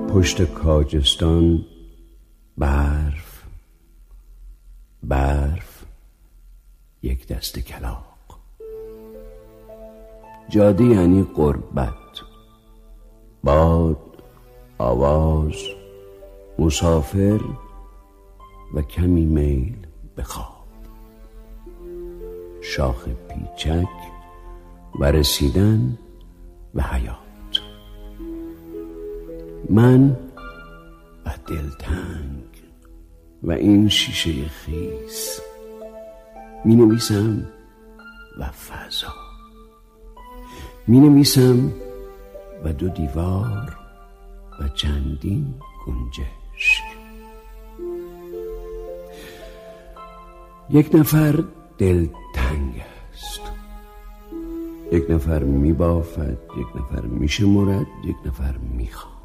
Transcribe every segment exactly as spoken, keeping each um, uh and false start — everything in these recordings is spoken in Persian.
پشت کاجستان برف برف، یک دست کلاغ. جاده یعنی غربت، باد، آواز، مسافر و کمی میل به خواب، شاخ پیچک و رسیدن و حیات. من و دلتنگ و این شیشه خیس، می نویسم و فضا، می نویسم و دو دیوار و چندین گنجشک. یک نفر دلتنگ است، یک نفر می بافد، یک نفر می شمرد، یک نفر می خواند.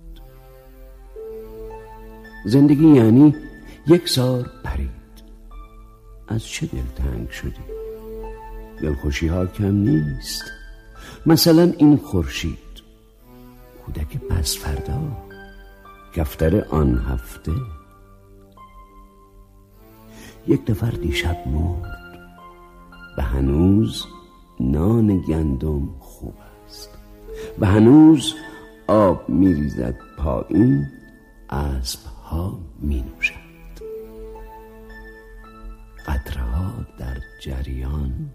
زندگی یعنی یک سار پرید. از چه دلتنگ شدی؟ دلخوشی ها کم نیست. مثلا این خورشید، کودک پس فردا، کفتر آن هفته. یک نفر دیشب مرد و هنوز نان گندم خوب است و هنوز آب می ریزد پایین، اسب ها می نوشند. قطره ها در جریان،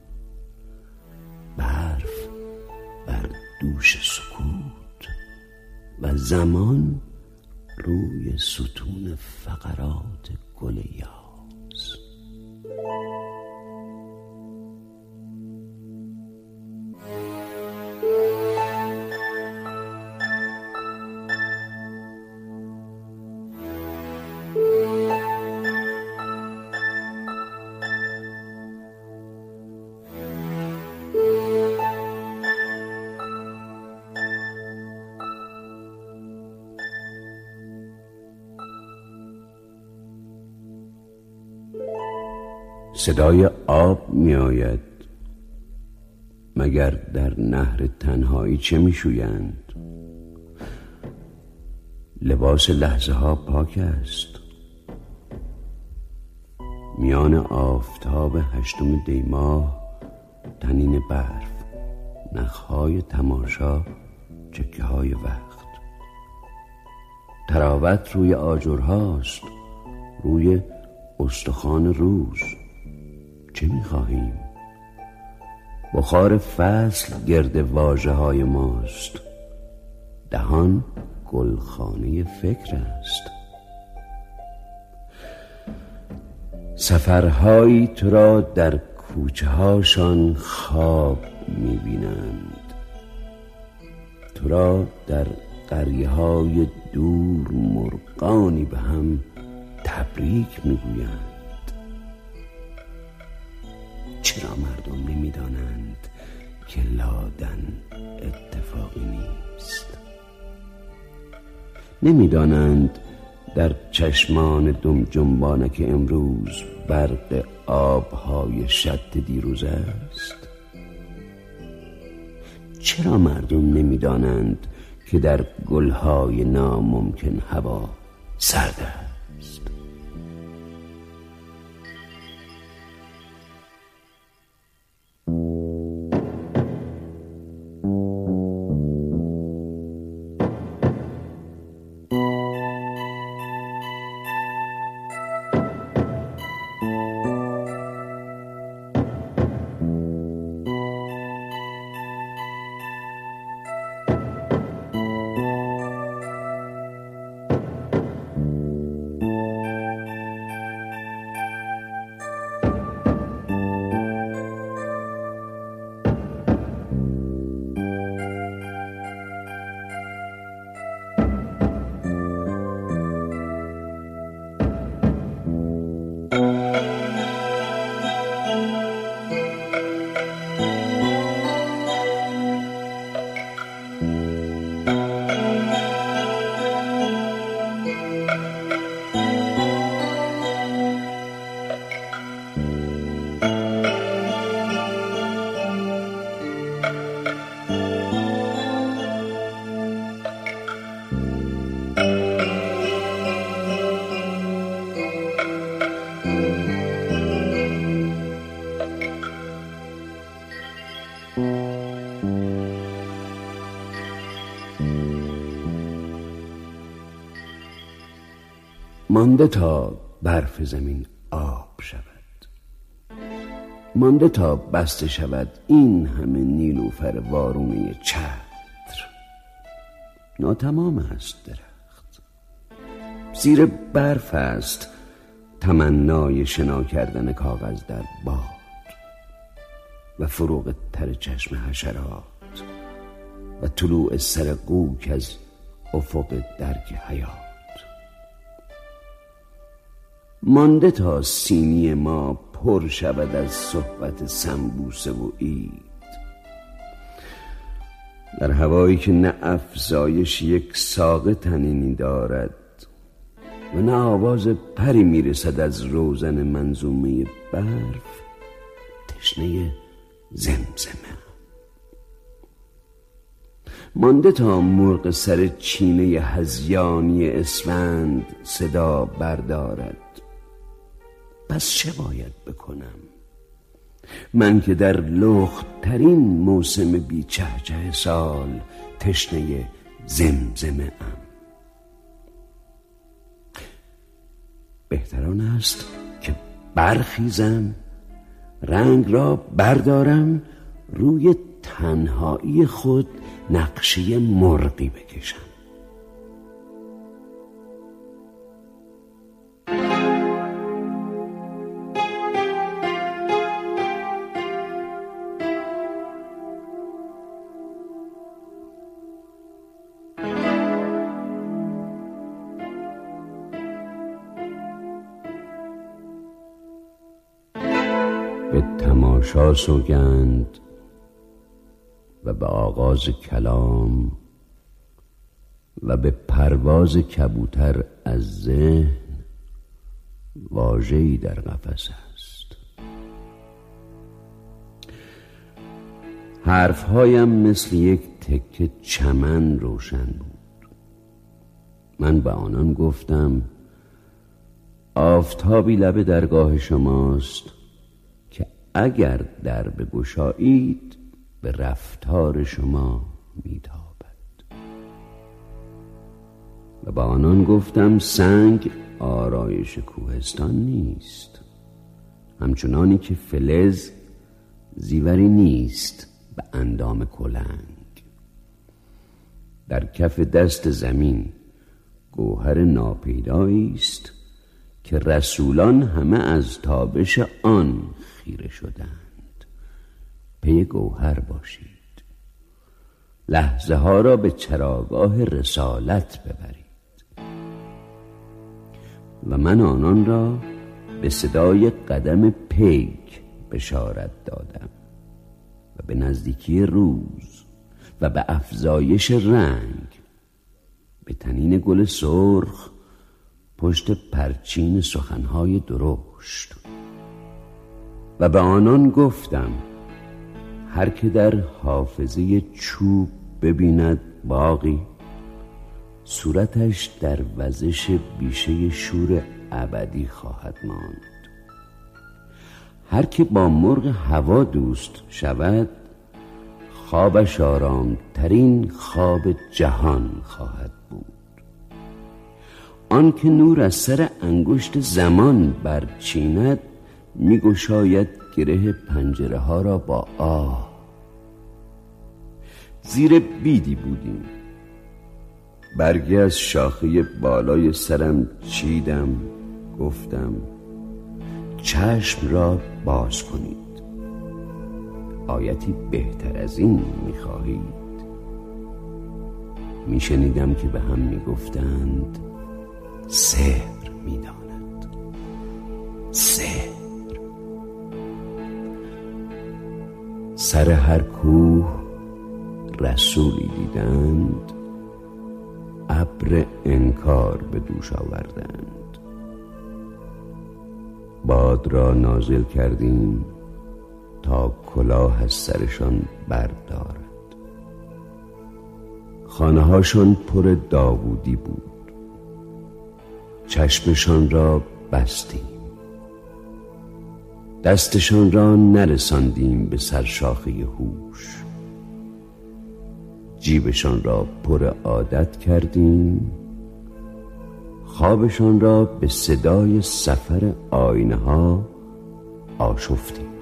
برف بر دوش سکوت و زمان روی ستون فقرات گل یاس. صدای آب می آید. مگر در نهر تنهایی چه می شویند؟ لباس لحظه ها پاک است. میان آفتاب هشتم دیماه، تنین برف، نخهای تماشا، چکه های وقت. تراوت روی آجرهاست، روی استخوان روز. چه می‌خواهیم؟ بخار فصل گرد واژه های ماست. دهان گلخانه فکر است. سفرهایی تو را در کوچه هاشان خواب می‌بینند، تو را در قریه های دور مرغانی به هم تبریک می‌گویند. چرا مردم نمی‌دانند که لادن اتفاقی نیست؟ نمی‌دانند در چشمان دم جنبانک امروز برق آب‌های شط دیروز است؟ چرا مردم نمی‌دانند که در گل‌های ناممکن هوا سرد است؟ مانده تا برف زمین آب شود، مانده تا بسته شود این همه نیلوفر وارونه چتر. ناتمام است درخت، زیر برف است تمنای شنا کردن کاغذ در باد و فروغ تر چشم حشرات و طلوع سر قوک از افق درک حیات. مانده تا سینی ما پر شود از صحبت سنبوسه و عید، در هوایی که نه افزایش یک ساقه تنینی دارد و نه آواز پری میرسد از روزن منظومه برف. تشنه زمزمه مانده تا مرغ سر چینه هذیانی اسفند صدا بردارد. پس چه باید بکنم من که در لخت ترین موسم بیچهچه سال تشنه زمزمه ام؟ بهتران است که برخیزم، رنگ را بردارم، روی تنهایی خود نقشه مرغی بکشم. به تماشا سوگند و به آغاز کلام و به پرواز کبوتر از ذهن واژه‌ای در قفس است. حرفهایم مثل یک تکه چمن روشن بود. من به آنان گفتم آفتابی لب درگاه شماست که اگر در بگشایید به رفتار شما میتابد. و با آنان گفتم سنگ آرایش کوهستان نیست، همچنانی که فلز زیوری نیست به اندام کلنگ. در کف دست زمین گوهر ناپیدایی است که رسولان همه از تابش آن خیره شدند. پی گوهر باشید، لحظه ها را به چراگاه رسالت ببرید. و من آنان را به صدای قدم پیک بشارت دادم و به نزدیکی روز و به افزایش رنگ به تنین گل سرخ پشت پرچین سخنهای درشت. و به آنان گفتم هر که در حافظه چوب ببیند باغی، صورتش در وزش بیشه شور ابدی خواهد ماند. هر که با مرغ هوا دوست شود، خوابش آرام ترین خواب جهان خواهد بود. آن که نور از سر انگشت زمان برچیند، می گشاید گره پنجره ها را با آه. زیر بیدی بودیم، برگی از شاخه بالای سرم چیدم، گفتم چشم را باز کنید. آیتی بهتر از این می خواهید؟ می شنیدم که به هم می گفتند سحر می داند، سحر. سر هر کوه رسولی دیدند، ابر انکار به دوش آوردند. باد را نازل کردیم تا کلاه از سرشان بردارد. خانه هاشان پر داوودی بود، چشمشان را بستیم، دستشان را نرساندیم به سرشاخه هوش. جیبشان را پر عادت کردیم، خوابشان را به صدای سفر آینه ها آشفته.